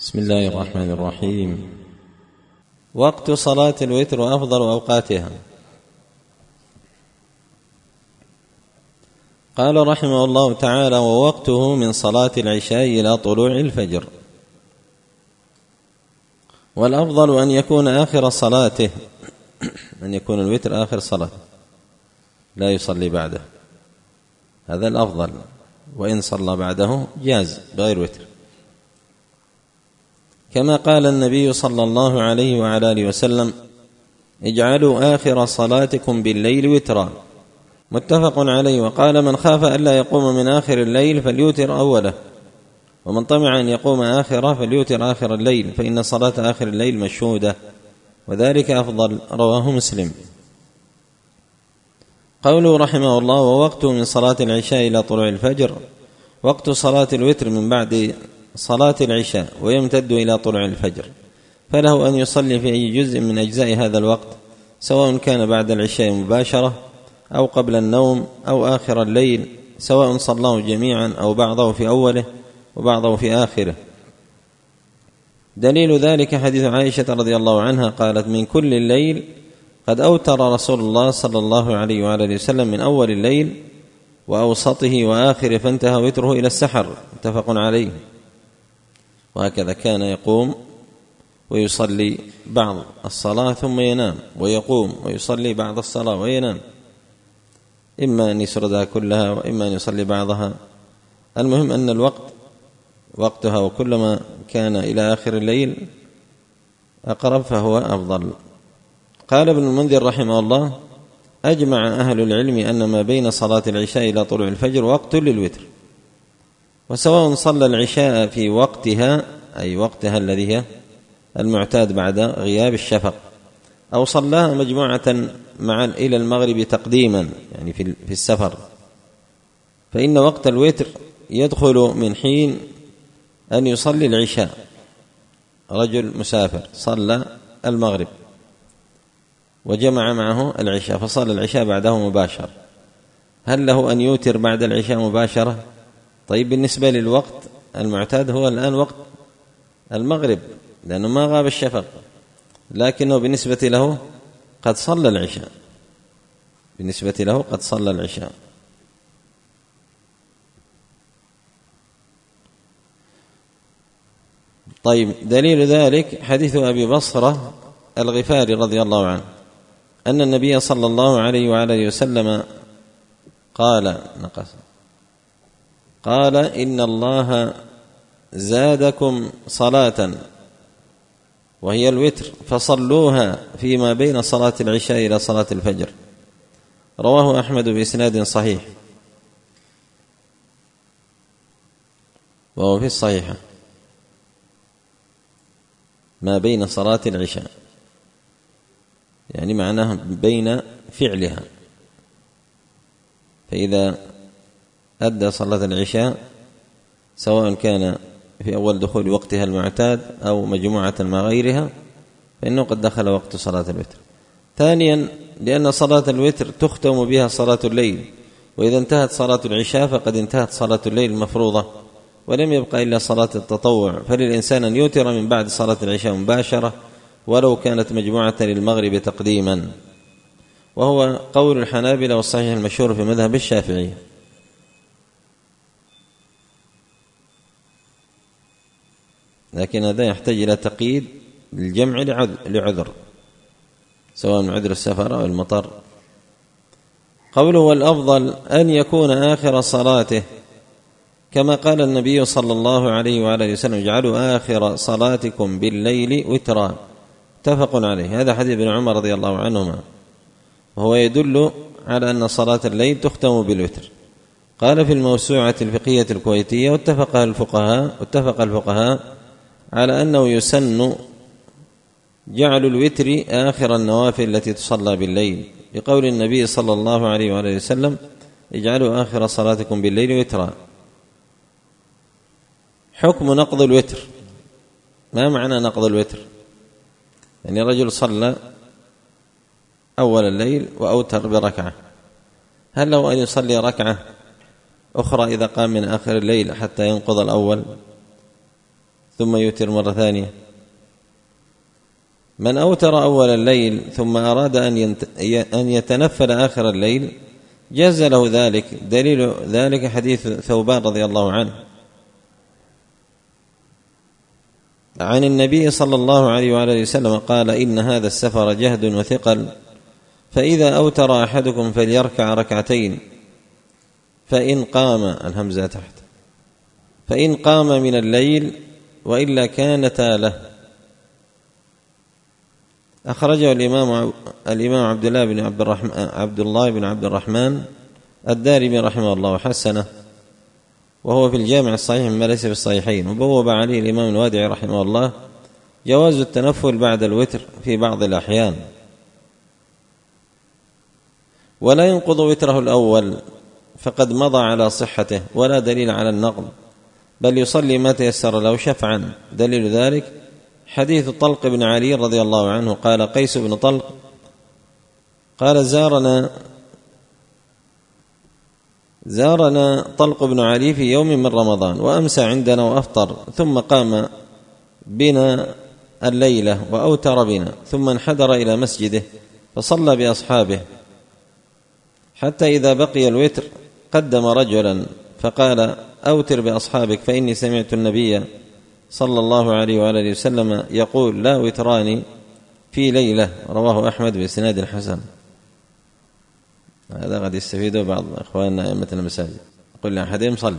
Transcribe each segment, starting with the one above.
بسم الله الرحمن الرحيم. وقت صلاة الوتر وأفضل أوقاتها. قال رحمه الله تعالى: ووقته من صلاة العشاء إلى طلوع الفجر، والأفضل أن يكون آخر صلاته، أن يكون الوتر آخر صلاة لا يصلي بعده، هذا الأفضل، وإن صلى بعده جاز بغير وتر، كما قال النبي صلى الله عليه وعلى آله وسلم: اجعلوا آخر صلاتكم بالليل وترا، متفق عليه. وقال: من خاف ألا يقوم من آخر الليل فليوتر أوله، ومن طمع أن يقوم آخره فليوتر آخر الليل، فإن صلاة آخر الليل مشهودة وذلك أفضل. رواه مسلم. قوله رحمه الله: ووقته من صلاة العشاء إلى طلوع الفجر، وقت صلاة الوتر من بعد صلاة العشاء ويمتد إلى طلوع الفجر، فله أن يصلي في أي جزء من أجزاء هذا الوقت، سواء كان بعد العشاء مباشرة أو قبل النوم أو آخر الليل، سواء صلاه جميعا أو بعضه في أوله وبعضه في آخره. دليل ذلك حديث عائشة رضي الله عنها قالت: من كل الليل قد أوتر رسول الله صلى الله عليه وآله وسلم من أول الليل وأوسطه وآخره، فانتهى وتره إلى السحر، متفق عليه. وهكذا كان يقوم ويصلي بعض الصلاة ثم ينام، ويقوم ويصلي بعض الصلاة وينام، إما أن يسردها كلها وإما أن يصلي بعضها. المهم أن الوقت وقتها، وكلما كان إلى آخر الليل أقرب فهو أفضل. قال ابن المنذر رحمه الله: أجمع أهل العلم أن ما بين صلاة العشاء إلى طلوع الفجر وقت للوتر، وسواء صلى العشاء في وقتها، أي وقتها الذي هي المعتاد بعد غياب الشفق، أو صلاها مجموعة معا إلى المغرب تقديما، يعني في السفر، فإن وقت الوتر يدخل من حين أن يصلي العشاء. رجل مسافر صلى المغرب وجمع معه العشاء فصلى العشاء بعده مباشرة، هل له أن يوتر بعد العشاء مباشرة؟ طيب، بالنسبة للوقت المعتاد هو الآن وقت المغرب لأنه ما غاب الشفق، لكنه بالنسبة له قد صلى العشاء، بالنسبة له قد صلى العشاء. طيب، دليل ذلك حديث أبي بصرة الغفاري رضي الله عنه أن النبي صلى الله عليه وعلى وسلم قال: إن الله زادكم صلاة وهي الوتر، فصلوها فيما بين صلاة العشاء إلى صلاة الفجر. رواه أحمد بإسناد صحيح، وهو في الصحيحة ما بين صلاة العشاء، يعني معناه بين فعلها، فإذا أدى صلاة العشاء سواء كان في أول دخول وقتها المعتاد أو مجموعة مع غيرها، فإنه قد دخل وقت صلاة الوتر. ثانيا، لأن صلاة الوتر تختم بها صلاة الليل، وإذا انتهت صلاة العشاء فقد انتهت صلاة الليل المفروضة، ولم يبقى إلا صلاة التطوع، فللإنسان أن يوتر من بعد صلاة العشاء مباشرة ولو كانت مجموعة للمغرب تقديما، وهو قول الحنابلة والصحيح المشهور في مذهب الشافعي. لكن هذا يحتاج إلى تقييد للجمع لعذر، سواء من عذر السفر أو المطر. قوله: والأفضل أن يكون آخر صلاته، كما قال النبي صلى الله عليه وعلى وسلم: اجعلوا آخر صلاتكم بالليل وترا، متفق عليه. هذا حديث ابن عمر رضي الله عنهما، وهو يدل على أن صلاة الليل تختم بالوتر. قال في الموسوعة الفقهية الكويتية: واتفق الفقهاء على أنه يسن جعل الوتر آخر النوافل التي تصلى بالليل، بقول النبي صلى الله عليه وآله وسلم: اجعلوا آخر صلاتكم بالليل وترا. حكم نقض الوتر. ما معنى نقض الوتر؟ يعني رجل صلى أول الليل وأوتر بركعة، هل له أن يصلي ركعة أخرى إذا قام من آخر الليل حتى ينقض الأول؟ ثم يوتر مرة ثانية. من أوتر أول الليل ثم أراد أن يتنفل آخر الليل جاز له ذلك. دليل ذلك حديث ثوبان رضي الله عنه عن النبي صلى الله عليه وآله وسلم قال: إن هذا السفر جهد وثقل، فإذا أوتر أحدكم فليركع ركعتين فإن قام، الهمزة تحت، فإن قام من الليل وإلا كانتا له. أخرجه الإمام عبد الله بن عبد الرحمن الدارمي رحمه الله وحسنه، وهو في الجامع الصحيح مما ليس في الصحيحين. وبوب عليه الإمام الوادعي رحمه الله جواز التنفل بعد الوتر في بعض الأحيان، ولا ينقض وتره الأول فقد مضى على صحته ولا دليل على النقض، بل يصلي ما تيسر له شفعا. دليل ذلك حديث طلق بن علي رضي الله عنه قال قيس بن طلق قال: زارنا طلق بن علي في يوم من رمضان وأمسى عندنا وأفطر، ثم قام بنا الليلة وأوتر بنا، ثم انحدر إلى مسجده فصلى بأصحابه حتى إذا بقي الوتر قدم رجلا فقال: أوتر بأصحابك فإني سمعت النبي صلى الله عليه وآله وسلم يقول: لا وتران في ليلة. رواه أحمد بإسناد حسن. هذا قد يستفيده بعض إخواننا أئمة المساجد، يقول لأحدهم صلي.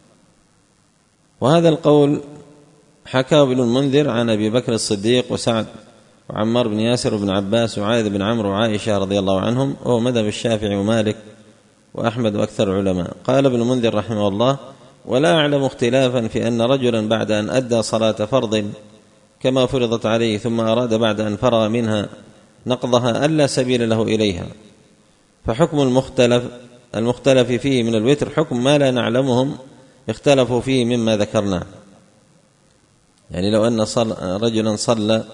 وهذا القول حكى ابن المنذر عن أبي بكر الصديق وسعد وعمار بن ياسر وابن عباس وعائذ بن عمرو وعائشة رضي الله عنهم، وهو مذهب الشافعي ومالك وأحمد وأكثر العلماء. قال ابن المنذر رحمه الله: ولا أعلم اختلافا في أن رجلا بعد أن أدى صلاة فرض كما فرضت عليه ثم أراد بعد أن فرغ منها نقضها ألا سبيل له إليها، فحكم المختلف فيه من الوتر حكم ما لا نعلمهم اختلفوا فيه مما ذكرناه. يعني لو أن رجلا صلى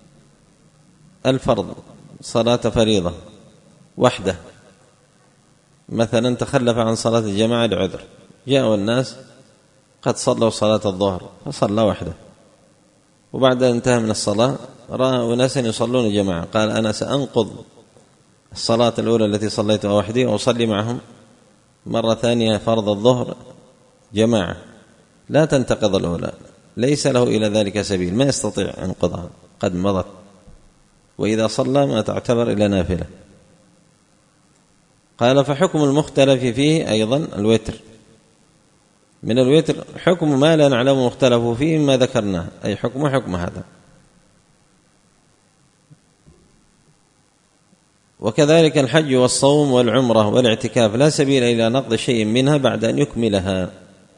الفرض صلاة فريضة وحده مثلا، تخلف عن صلاة الجماعة لعذر، جاءوا الناس قد صلوا صلاة الظهر فصلى وحده، وبعد أن انتهى من الصلاة رأى أناسا يصلون جماعة، قال: أنا سأنقض الصلاة الأولى التي صليتها وحدي وأصلي معهم مرة ثانية فرض الظهر جماعة. لا تنتقض الأولى، ليس له إلى ذلك سبيل، ما يستطيع أن ينقضها، قد مضت، وإذا صلى ما تعتبر إلى نافلة. قال: فحكم المختلف فيه أيضا الوتر، من الوتر حكم ما لا نعلم مختلفه فيه مما ذكرناه، أي حكم هذا. وكذلك الحج والصوم والعمرة والاعتكاف لا سبيل إلى نقض شيء منها بعد أن يكملها،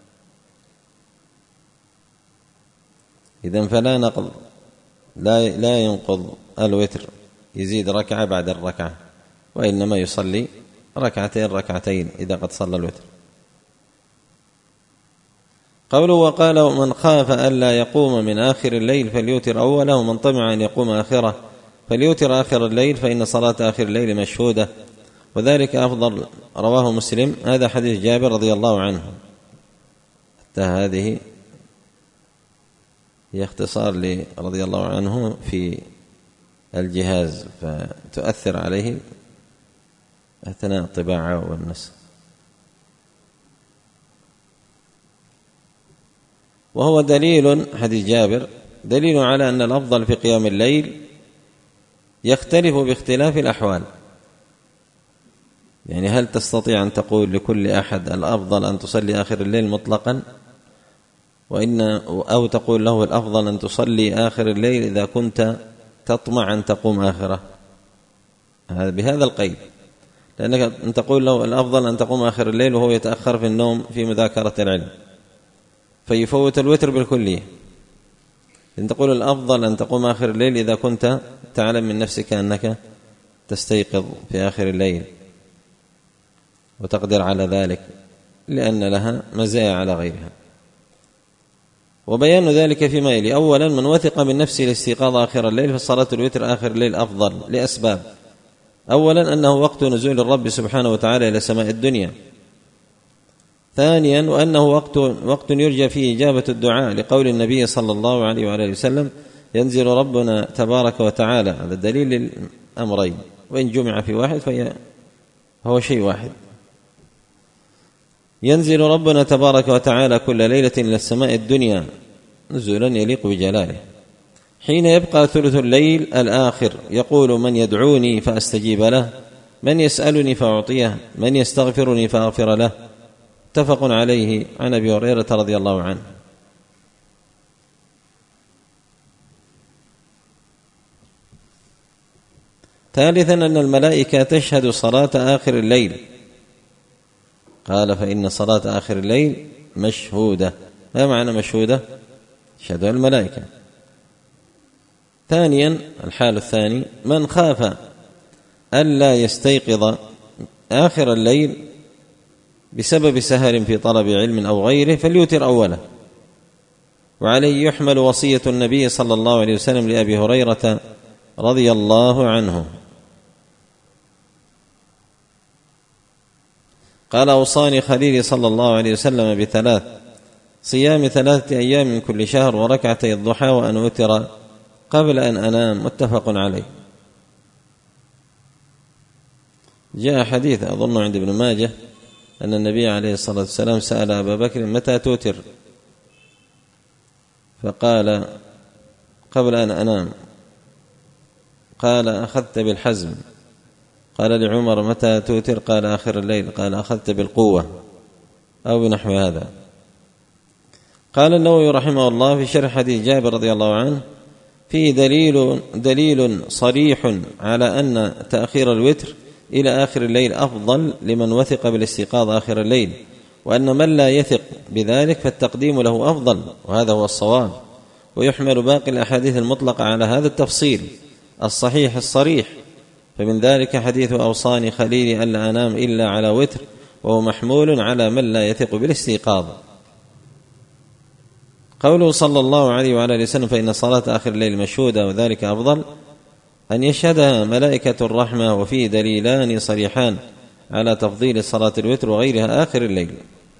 إذن فلا نقض، لا ينقض الوتر يزيد ركعة بعد الركعة، وإنما يصلي ركعتين إذا قد صلى الوتر. قوله: وقال: ومن خاف ألا يقوم من آخر الليل فليوتر أوله، ومن طمع أن يقوم آخره فليوتر آخر الليل، فإن صلاة آخر الليل مشهودة وذلك أفضل. رواه مسلم. هذا حديث جابر رضي الله عنه. حتى هذه هي اختصار رضي الله عنه في الجهاز، فتؤثر عليه أثناء الطباعة والنسخ. وهو دليل، حديث جابر دليل على أن الأفضل في قيام الليل يختلف باختلاف الأحوال. يعني هل تستطيع أن تقول لكل أحد الأفضل أن تصلي آخر الليل مطلقا، أو تقول له الأفضل أن تصلي آخر الليل إذا كنت تطمع أن تقوم آخره، بهذا القيد، لأنك أن تقول له الأفضل أن تقوم آخر الليل وهو يتأخر في النوم في مذاكرة العلم فيفوت الوتر بالكلية. إن تقول الأفضل أن تقوم آخر الليل إذا كنت تعلم من نفسك أنك تستيقظ في آخر الليل وتقدر على ذلك، لأن لها مزايا على غيرها. وبيان ذلك فيما يلي: أولا، من وثق من نفسه الاستيقاظ آخر الليل فصلاة الوتر آخر الليل أفضل لأسباب. أولا، أنه وقت نزول الرب سبحانه وتعالى إلى سماء الدنيا، وهذا وقت نزول الرب سبحانه وتعالى إلى سماء الدنيا، وهذا وقت نزول الرب سبحانه وتعالى إلى سماء الدنيا، وهذا وقت نزول الرب سبحانه وتعالى إلى سماء الدنيا، ثانيا وأنه وقت يرجى فيه إجابة الدعاء، لقول النبي صلى الله عليه وآله وسلم: ينزل ربنا تبارك وتعالى. هذا دليل للأمرين، وإن جمع في واحد فهو شيء واحد. ينزل ربنا تبارك وتعالى كل ليلة إلى السماء الدنيا نزولا يليق بجلاله، حين يبقى ثلث الليل الآخر يقول: من يدعوني فأستجيب له، من يسألني فأعطيه، من يستغفرني فأغفر له. متفق عليه عن أبي هريرة رضي الله عنه. ثالثا أن الملائكة تشهد صلاة آخر الليل، قال: فإن صلاة آخر الليل مشهودة. ما معنى مشهودة؟ تشهدها الملائكة. ثانيا الحال الثاني: من خاف ألا يستيقظ آخر الليل بسبب سهر في طلب علم أو غيره فليوتر أوله. وعليه يحمل وصية النبي صلى الله عليه وسلم لأبي هريرة رضي الله عنه، قال: أوصاني خليلي صلى الله عليه وسلم بثلاث: صيام 3 أيام من كل شهر، وركعتي الضحى، وأن أوتر قبل أن أنام. متفق عليه. جاء حديث أظن عند ابن ماجه أن النبي عليه الصلاة والسلام سأل أبا بكر: متى توتر؟ فقال: قبل أن أنام. قال: أخذت بالحزم. قال لعمر: متى توتر؟ قال: آخر الليل. قال: أخذت بالقوة، أو بنحو هذا. قال النووي رحمه الله في شرح حديث جابر رضي الله عنه: فيه دليل صريح على أن تأخير الوتر إلى آخر الليل أفضل لمن وثق بالاستيقاظ آخر الليل، وأن من لا يثق بذلك فالتقديم له أفضل، وهذا هو الصواب. ويحمل باقي الأحاديث المطلقة على هذا التفصيل الصحيح الصريح، فمن ذلك حديث: أوصاني خليلي ألا أنام إلا على وتر، وهو محمول على من لا يثق بالاستيقاظ. قوله صلى الله عليه وعلى آله وسلم: فإن صلاة آخر الليل مشهودة وذلك أفضل أن يشهدها ملائكة الرحمة، وفيه دليلان صريحان على تفضيل صلاة الوتر وغيرها آخر الليل.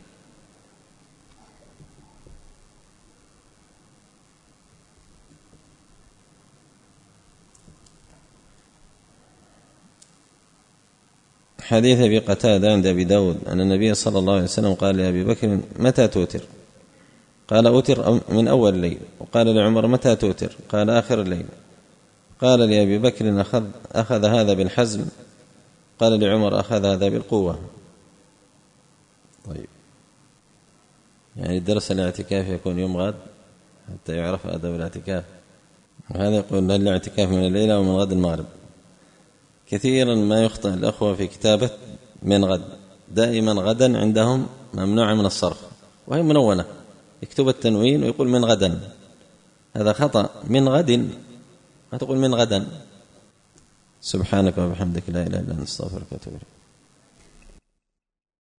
حديث أبي قتادة عند أبي داود أن النبي صلى الله عليه وسلم قال لأبي بكر: متى توتر؟ قال: أوتر من أول الليل. وقال لعمر: متى توتر؟ قال: آخر الليل. قال لأبي بكر: أخذ هذا بالحزم. قال لعمر: أخذ هذا بالقوة. طيب، يعني درس الاعتكاف يكون يوم غد حتى يعرف آداب الاعتكاف. وهذا يقول: الاعتكاف من الليلة ومن غد المغرب. كثيرا ما يخطئ الأخوة في كتابة من غد، دائما غدا عندهم ممنوع من الصرف، وهي منونة، يكتب التنوين ويقول من غدا. هذا خطأ، من غد، ما تقول من غدا. سبحانك وبحمدك لا إله إلا أنت، استغفرك واتوب إليك.